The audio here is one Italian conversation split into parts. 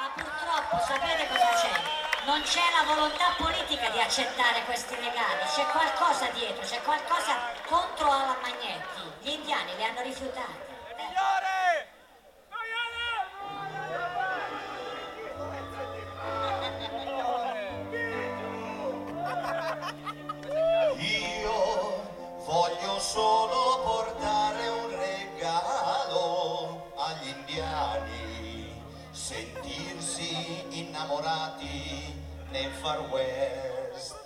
Ma purtroppo sapete cosa c'è? Non c'è la volontà politica di accettare questi regali, c'è qualcosa dietro, c'è qualcosa contro Alan Magnetti. Gli indiani li hanno rifiutati. Io voglio solo portare un regalo agli indiani, sentirsi innamorati nel Far West.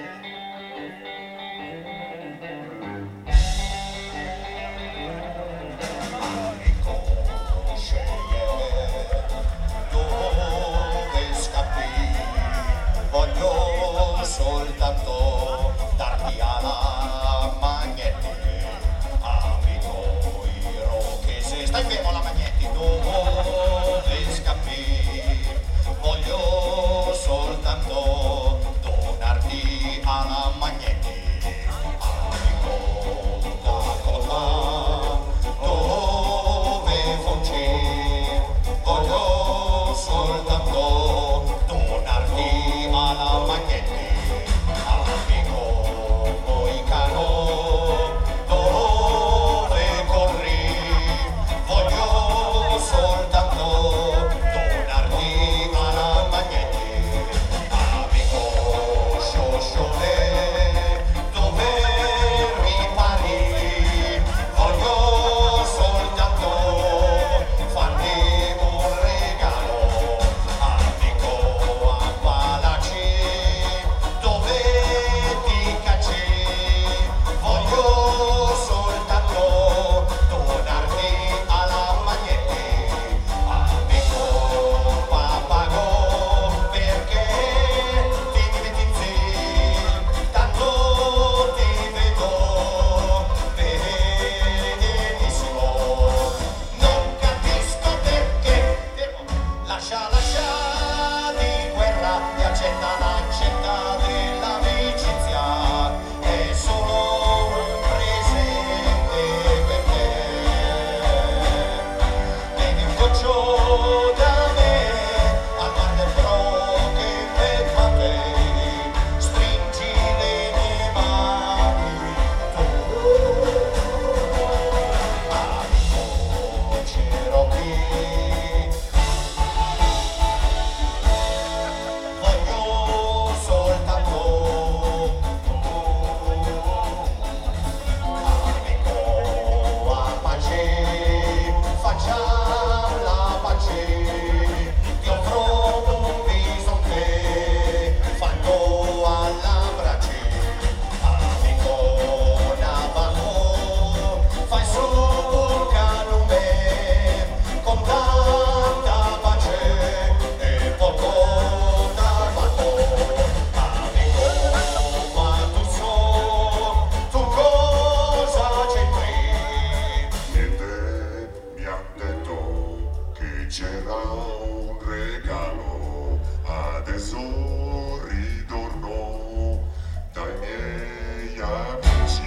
Amico, sceglie dove scappi, voglio soltanto darti alla Magnetti, amico Irochese. Stai fermo alla Magnetti, dove scappi, voglio soltanto donarti alla Magnetti, amico Dakota, dove fuggi, voglio soltanto donarti alla Magnetti, amico Moicano, dove corri, voglio soltanto donarti alla Magnetti, amico Scioscione, dove ripari, voglio soltanto farti un regalo, amico Appalachi, dove ti cacci, voglio soltanto donarti alla Magnetti, amico Papago, perché ti dimentichi, tanto ti vedo benissimo, non capisco perché, lascia di guerra e accetta dell'amicizia, è solo un presente per te. Bevi un goccio da me, al mar del Broken Mountain, stringi le mie mani, amico Cherokee. Voglio soltanto amico Apache, facciamo la pace, ti offro un bisonte fatto alla brace, amico Navajo, fai su calume con tanta pace e poco tabaco, amico Matuso, tu cosa c'entri? Niente, mi ha detto che c'era un regalo, adesso ritorno dai miei amici.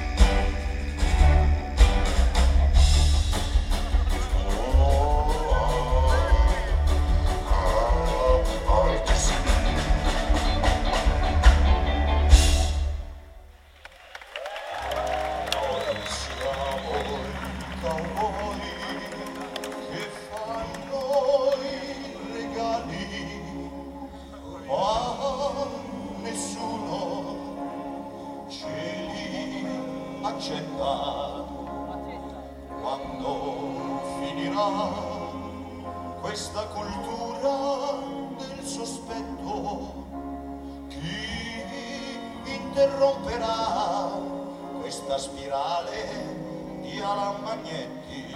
Altissimi. Noi siamo i cowboy che fanno i regali, ma nessuno ce li accetta. Quando finirà questa cultura del sospetto, chi interromperà questa spirale di Alan Magnetti?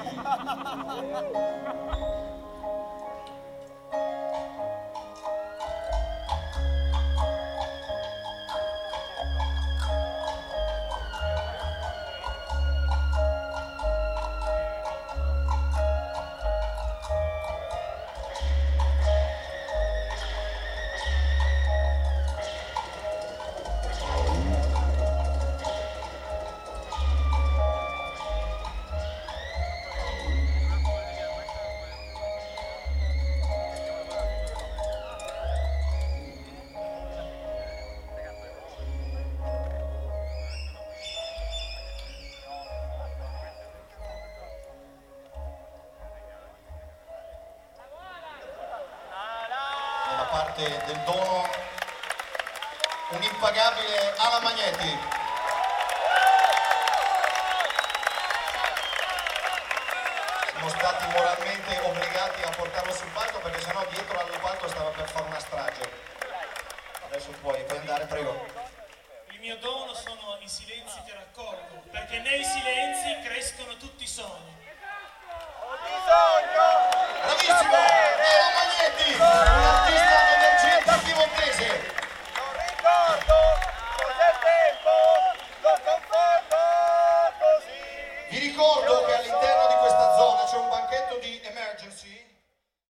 parte del dono un impagabile Alan Magnetti. Siamo stati moralmente obbligati a portarlo sul palco perché sennò dietro al palco stava per fare una strage. Adesso puoi andare, prego. Il mio dono sono i silenzi che raccolgo, perché nei silenzi crescono tutti i sogni.